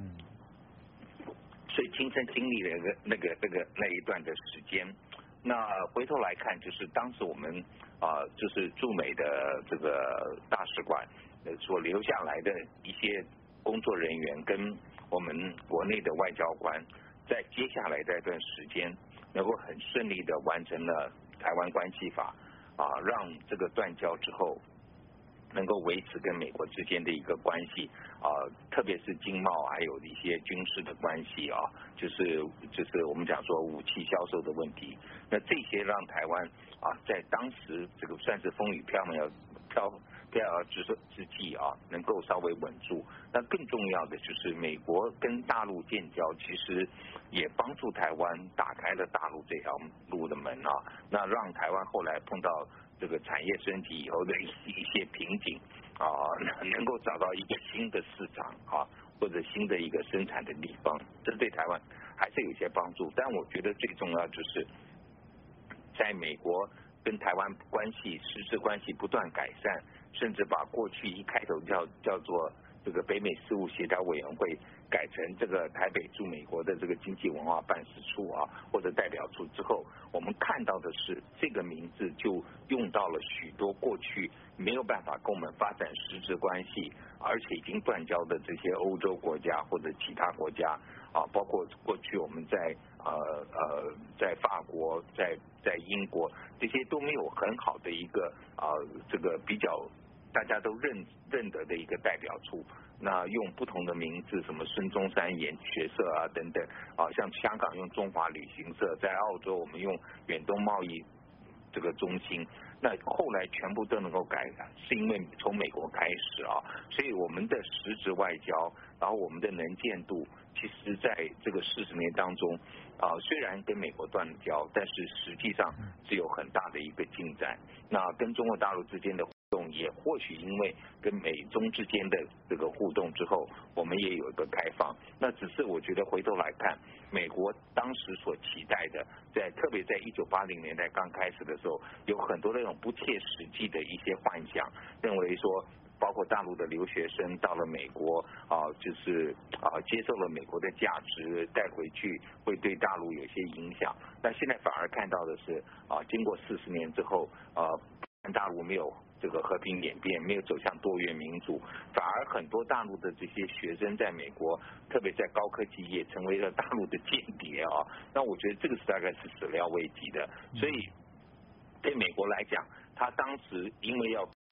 所以亲身经历了那一段的时间。那回头来看，就是当时我们就是驻美的这个大使馆所留下来的一些工作人员跟我们国内的外交官，在接下来这段时间能够很顺利的完成了台湾关系法让这个断交之后能够维持跟美国之间的一个关系特别是经贸还有一些军事的关系就是我们讲说武器销售的问题。那这些让台湾在当时这个算是风雨飘之际能够稍微稳住。那更重要的就是美国跟大陆建交，其实也帮助台湾打开了大陆这条路的门那让台湾后来碰到这个产业升级以后的一些瓶颈能够找到一个新的市场或者新的一个生产的地方，这对台湾还是有一些帮助。但我觉得最重要就是在美国跟台湾关系实质关系不断改善，甚至把过去一开头叫做这个北美事务协调委员会改成这个台北驻美国的这个经济文化办事处或者代表处之后，我们看到的是这个名字就用到了许多过去没有办法跟我们发展实质关系，而且已经断交的这些欧洲国家或者其他国家包括过去我们在法国在英国这些都没有很好的一个这个比较大家都认得的一个代表处，那用不同的名字，什么孙中山研学社等等像香港用中华旅行社，在澳洲我们用远东贸易这个中心，那后来全部都能够改，是因为从美国开始所以我们的实质外交，然后我们的能见度，其实在这个40年当中虽然跟美国断了交，但是实际上是有很大的一个进展。那跟中国大陆之间的互动，也或许因为跟美中之间的这个互动之后，我们也有一个开放。那只是我觉得回头来看，美国当时所期待的，特别在1980年代刚开始的时候，有很多那种不切实际的一些幻想，认为说包括大陆的留学生到了美国就是接受了美国的价值带回去，会对大陆有些影响。那现在反而看到的是经过40年之后大陆没有这个和平演变，没有走向多元民主，反而很多大陆的这些学生在美国，特别在高科技业成为了大陆的间谍那我觉得这个是大概是始料未及的。所以对美国来讲，他当时因为要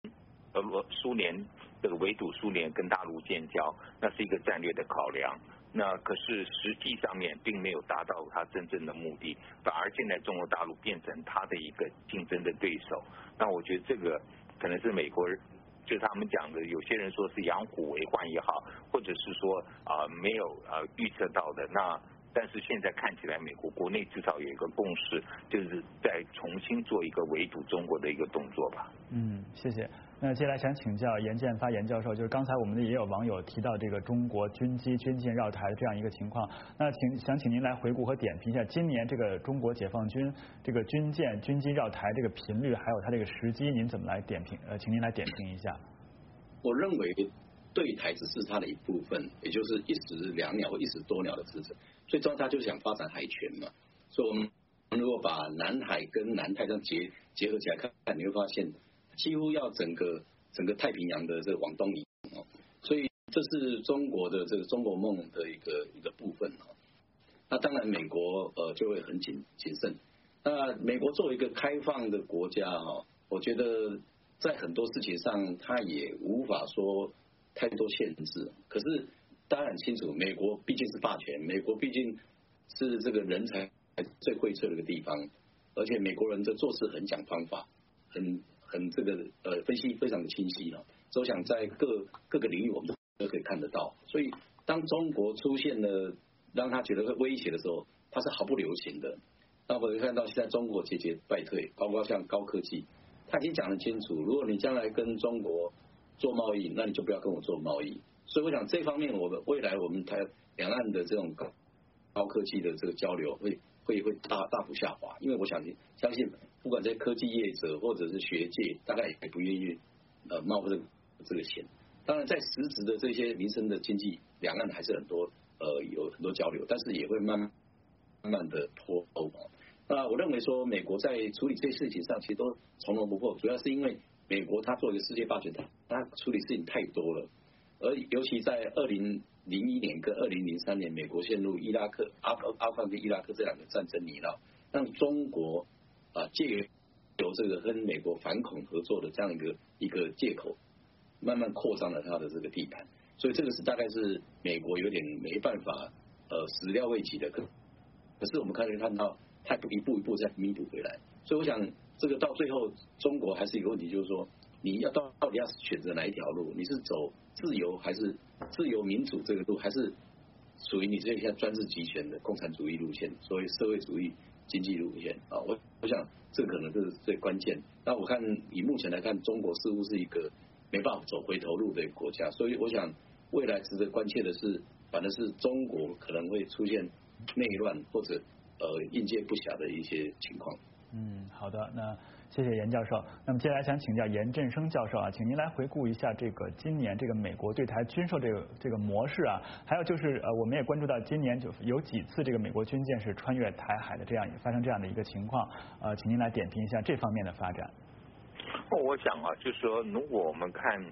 苏联这个围堵苏联跟大陆建交，那是一个战略的考量。那可是实际上面并没有达到他真正的目的，反而现在中国大陆变成他的一个竞争的对手。那我觉得这个可能是美国人，就他们讲的，有些人说是养虎为患也好，或者是说没有预测到的。但是现在看起来，美国国内至少有一个共识，就是在重新做一个围堵中国的一个动作吧。 谢谢。那接下来想请教严建发严教授，就是刚才我们也有网友提到这个中国军机军舰绕台的这样一个情况，那想请您来回顾和点评一下今年这个中国解放军这个军舰军机绕台这个频率，还有它这个时机，您怎么来点评？请您来点评一下。 我认为对台只是它的一部分，也就是一石两鸟或一石多鸟的支持。最重要，他就是想发展海权嘛。所以我们如果把南海跟南太这样结合起来看，你会发现几乎要整个太平洋的这个往东移哦。所以这是中国的这个中国梦的一个部分哦。那当然美国就会很谨慎。那美国作为一个开放的国家哦，我觉得在很多事情上它也无法说太多限制。可是大家很清楚，美国毕竟是霸权，美国毕竟是这个人才最荟萃的一个地方，而且美国人的做事很讲方法，很这个分析非常的清晰了。所以我想在各个领域我们都可以看得到。所以当中国出现了让他觉得会威胁的时候，他是毫不留情的。那我们看到现在中国节节败退，包括像高科技，他已经讲得清楚，如果你将来跟中国做贸易，那你就不要跟我做贸易。所以我想这方面，未来我们两岸的这种高科技的这个交流会大幅下滑，因为我相信不管在科技业者或者是学界，大概也不愿意冒这个险。当然在实质的这些民生的经济，两岸还是有很多交流，但是也会慢慢的脱钩。那我认为说美国在处理这些事情上其实都从容不迫，主要是因为美国它作为一个世界霸权，它处理事情太多了。而尤其在2001年跟2003年，美国陷入阿富汗跟伊拉克这两个战争泥淖，让中国借由这个跟美国反恐合作的这样一个借口，慢慢扩张了它的这个地盘。所以这个大概是美国有点没办法始料未及的。可是我们看到它一步一步在弥补回来。所以我想这个到最后，中国还是一个问题，就是说你要到底要选择哪一条路？你是走自由还是自由民主这个路，还是属于你这些专制集权的共产主义路线，所谓社会主义经济路线啊？我想这可能是最关键。那我看以目前来看，中国似乎是一个没办法走回头路的一个国家，所以我想未来值得关切的是，反而是中国可能会出现内乱或者应接不暇的一些情况。 好的，那谢谢严教授。那么接下来想请教严振声教授啊，请您来回顾一下这个今年这个美国对台军售这个模式啊，还有就是我们也关注到今年就有几次这个美国军舰是穿越台海的发生这样的一个情况，请您来点评一下这方面的发展。 我想啊，就是说如果我们看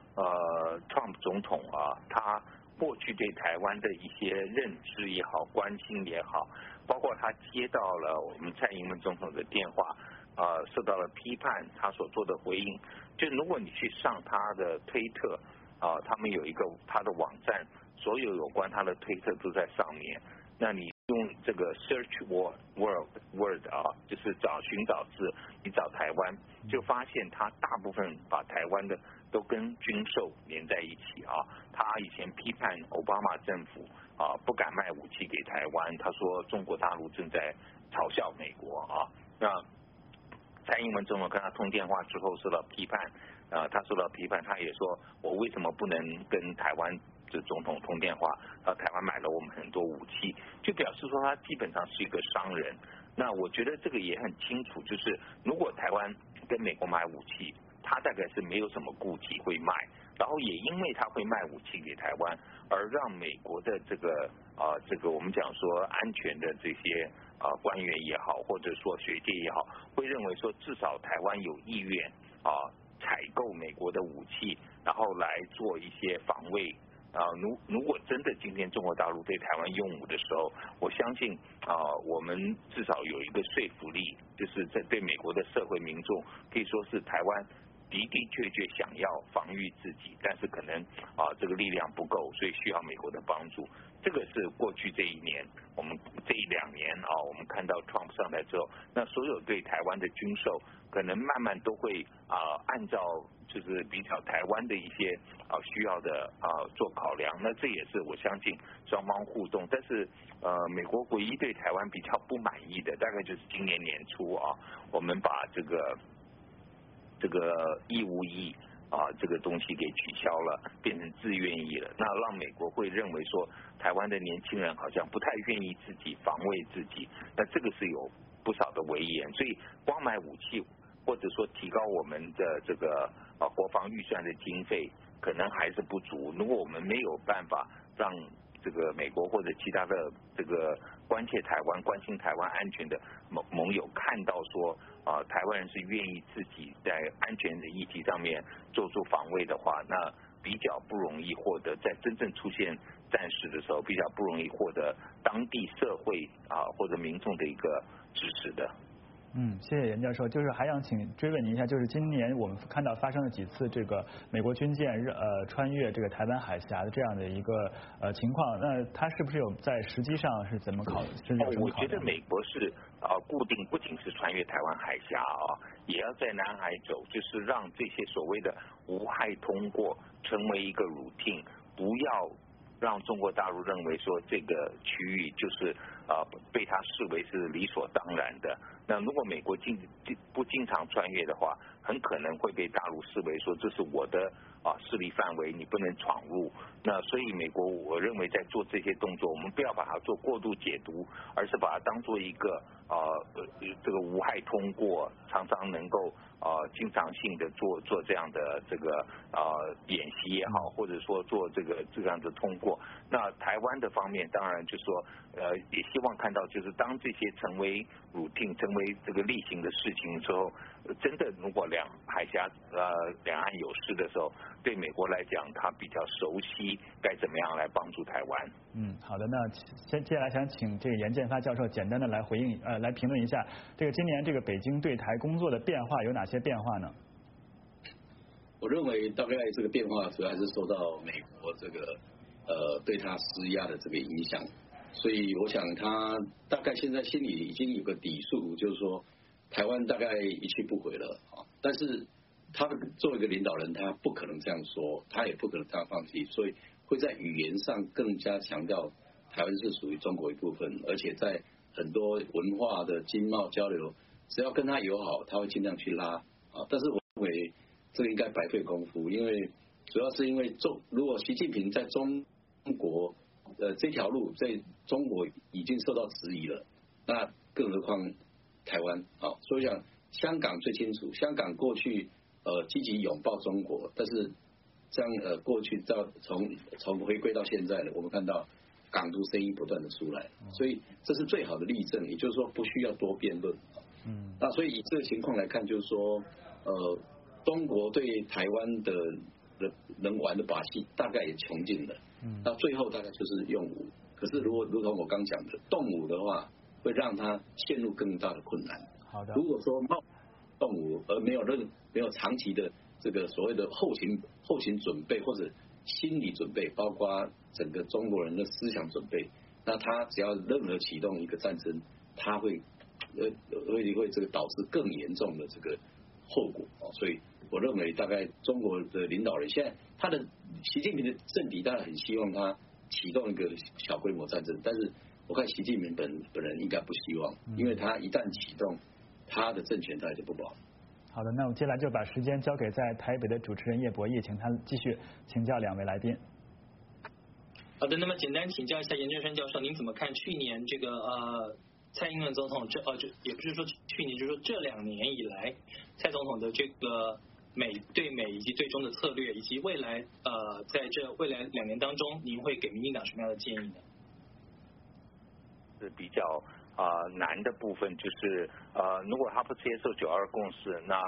Trump 总统啊，他过去对台湾的一些认知也好，关心也好，包括他接到了我们蔡英文总统的电话，受到了批判，他所做的回应，就如果你去上他的推特他们有一个他的网站，所有有关他的推特都在上面。那你用这个 search word 就是寻找字，你找台湾，就发现他大部分把台湾的都跟军售连在一起啊。他以前批判奥巴马政府不敢卖武器给台湾，他说中国大陆正在嘲笑美国啊。那蔡英文总统跟他通电话之后受到批判，他受到批判，他也说我为什么不能跟台湾的总统通电话？台湾买了我们很多武器，就表示说他基本上是一个商人。那我觉得这个也很清楚，就是如果台湾跟美国买武器，他大概是没有什么顾忌会卖，然后也因为他会卖武器给台湾，而让美国的这个我们讲说安全的这些官员也好，或者说学界也好，会认为说至少台湾有意愿采购美国的武器，然后来做一些防卫。如果真的今天中国大陆对台湾用武的时候，我相信我们至少有一个说服力，就是在对美国的社会民众可以说是台湾确想要防御自己，但是可能这个力量不够，所以需要美国的帮助。这个是过去这一年，我们这一2年我们看到 Trump 上台之后，那所有对台湾的军售可能慢慢都会按照就是比较台湾的一些需要的做考量。那这也是我相信双方互动，但是美国唯一对台湾比较不满意的，大概就是今年年初我们把这个义务役这个东西给取消了，变成自愿役了，那让美国会认为说台湾的年轻人好像不太愿意自己防卫自己，那这个是有不少的危言，所以光买武器或者说提高我们的这个国防预算的经费可能还是不足。如果我们没有办法让这个美国或者其他的这个关切台湾、关心台湾安全的盟友看到说台湾人是愿意自己在安全的议题上面做出防卫的话，那比较不容易获得在真正出现战事的时候，比较不容易获得当地社会或者民众的一个支持的。 谢谢严教授。就是还想请追问您一下，就是今年我们看到发生了几次这个美国军舰穿越这个台湾海峡的这样的一个情况，那它是不是有在实际上是怎么考虑？ 我觉得美国是固定不仅是穿越台湾海峡也要在南海走，就是让这些所谓的无害通过成为一个 routine， 不要让中国大陆认为说这个区域就是被他视为是理所当然的。那如果美国不经常穿越的话，很可能会被大陆视为说这是我的势力范围，你不能闯入。那所以美国我认为在做这些动作，我们不要把它做过度解读，而是把它当做一个这个无害通过，常常能够经常性的做这样的这个演习也好，或者说做这样的通过。那台湾的方面当然就是说也希望看到，就是当这些成为 routine 成为这个例行的事情之后，真的如果海峡两岸有事的时候，对美国来讲他比较熟悉该怎么样来帮助台湾。 好的，那接下来想请这个严建发教授简单的来回应来评论一下这个今年这个北京对台工作的变化有哪些变化呢？ 我认为大概这个变化主要还是受到美国这个对他施压的这个影响，所以我想他大概现在心里已经有个底数，就是说台湾大概一去不回了但是他作为一个领导人，他不可能这样说，他也不可能这样放弃，所以会在语言上更加强调台湾是属于中国一部分，而且在很多文化的经贸交流，只要跟他友好，他会尽量去拉但是我认为这个应该白费功夫，因为主要是因为如果习近平在中国这条路在中国已经受到质疑了，那更何况台湾所以讲香港最清楚，香港过去积极拥抱中国，但是这样过去到从回归到现在呢，我们看到港独声音不断的出来，所以这是最好的例证，也就是说不需要多辩论那所以以这个情况来看，就是说中国对台湾的能玩的把戏大概也穷尽了那最后大概就是用武，可是如同我刚讲的，动武的话会让他陷入更大的困难。 好的， 如果说动武而没有长期的这个所谓的后勤准备或者心理准备，包括整个中国人的思想准备，那他只要任何启动一个战争，他会这个导致更严重的这个后果所以我认为大概中国的领导人现在习近平的政敌当然很希望他启动一个小规模战争，但是我看习近平本人应该不希望，因为他一旦启动，他的政权他就不保。 好的，那我们接下来就把时间交给在台北的主持人叶博弈，请他继续请教两位来宾。 好的，那么简单请教一下严正山教授，您怎么看去年这个蔡英文总统也不是说去年，就是说这2年以来蔡总统的这个对美以及对中的策略，以及未来在这未来2年当中，您会给民进党什么样的建议呢？ 是比较难的部分就是如果他不接受9·2共识，那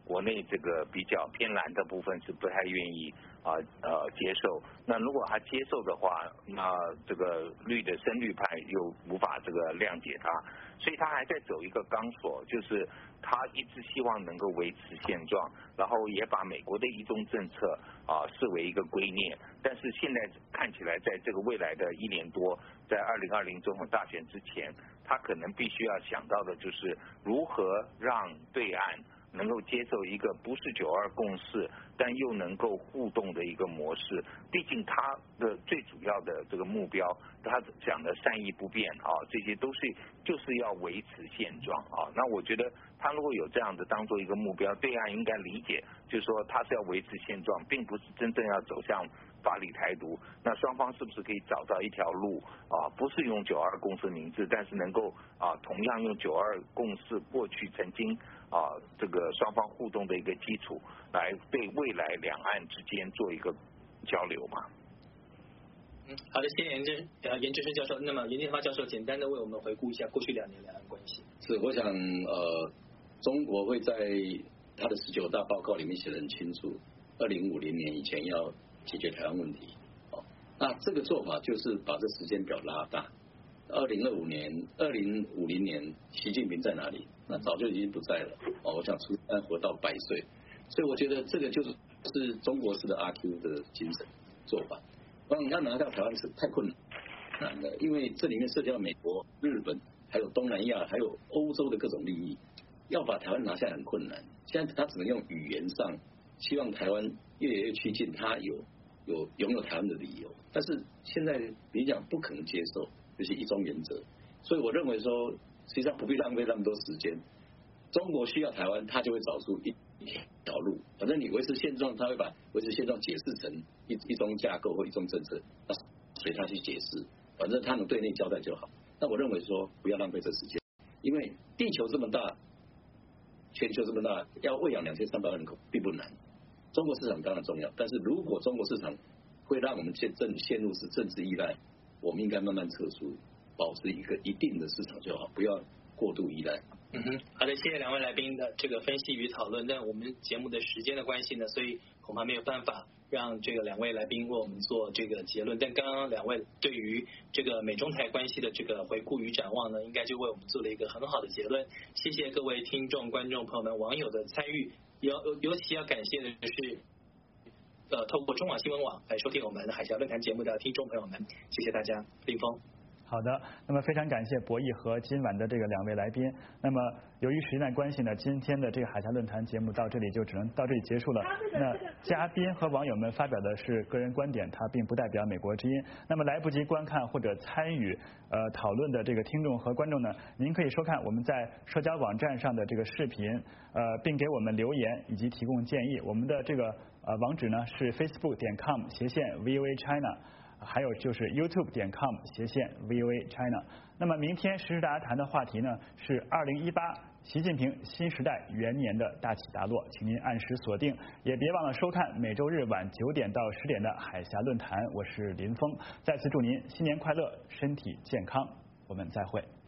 国内这个比较偏蓝的部分是不太愿意接受。那如果他接受的话，那这个绿的深绿派又无法这个谅解他，所以他还在走一个钢索，就是他一直希望能够维持现状，然后也把美国的一中政策视为一个圭臬。但是现在看起来，在这个未来的1年多，在2020总统大选之前，他可能必须要想到的就是如何让对岸能够接受一个不是9·2共识，但又能够互动的一个模式。毕竟他的最主要的这个目标，他讲的善意不变这些都是就是要维持现状那我觉得他如果有这样的当做一个目标，对岸应该理解，就是说他是要维持现状，并不是真正要走向法理台独。那双方是不是可以找到一条路不是用9·2共识名字，但是能够同样用9·2共识过去曾经这个双方互动的一个基础，来对未来两岸之间做一个交流嘛。 好的，谢谢严志深教授。那么严建发教授简单的为我们回顾一下过去2年两岸关系。 是，我想中国会在他的19大报告里面写得很清楚，2050年以前要解决台湾问题。那这个做法就是把这时间表拉大。2025年、2050年，习近平在哪里？那早就已经不在了。我想出山活到100岁，所以我觉得这个就是中国式的阿 Q 的精神做法。要拿到台湾是太困难了，因为这里面涉及到美国、日本，还有东南亚，还有欧洲的各种利益，要把台湾拿下来很困难。现在他只能用语言上，希望台湾越来越趋近他拥有台湾的理由，但是现在你讲不可能接受，就是一中原则。所以我认为说，实际上不必浪费那么多时间。中国需要台湾，他就会找出一条路。反正你维持现状，他会把维持现状解释成一中架构或一中政策，那随他去解释，反正他能对内交代就好。那我认为说，不要浪费这时间，因为地球这么大，全球这么大，要喂养2300万人口并不难。中国市场当然重要，但是如果中国市场会让我们陷入是政治依赖，我们应该慢慢撤出，保持一个一定的市场就好，不要过度依赖。 好的，谢谢2位来宾的这个分析与讨论。但我们节目的时间的关系呢，所以恐怕没有办法让这个2位来宾为我们做这个结论。但刚刚2位对于这个美中台关系的这个回顾与展望呢，应该就为我们做了一个很好的结论。谢谢各位听众、观众朋友们、网友的参与，尤其要感谢的是透过中网新闻网来收听我们海峡论坛节目的听众朋友们，谢谢大家。林峰。 好的，那么非常感谢博弈和今晚的这个2位来宾。那么由于时间关系呢，今天的这个海峡论坛节目到这里就只能到这里结束了。那嘉宾和网友们发表的是个人观点，它并不代表美国之音。那么来不及观看或者参与讨论的这个听众和观众呢，您可以收看我们在社交网站上的这个视频，并给我们留言以及提供建议。我们的这个网址呢是 facebook.com/VOA China。还有就是 youtube.com/VOA China。那么明天时事大家谈的话题呢是2018习近平新时代元年的大起大落，请您按时锁定，也别忘了收看每周日晚9点到10点的海峡论坛。我是林峰，再次祝您新年快乐，身体健康，我们再会。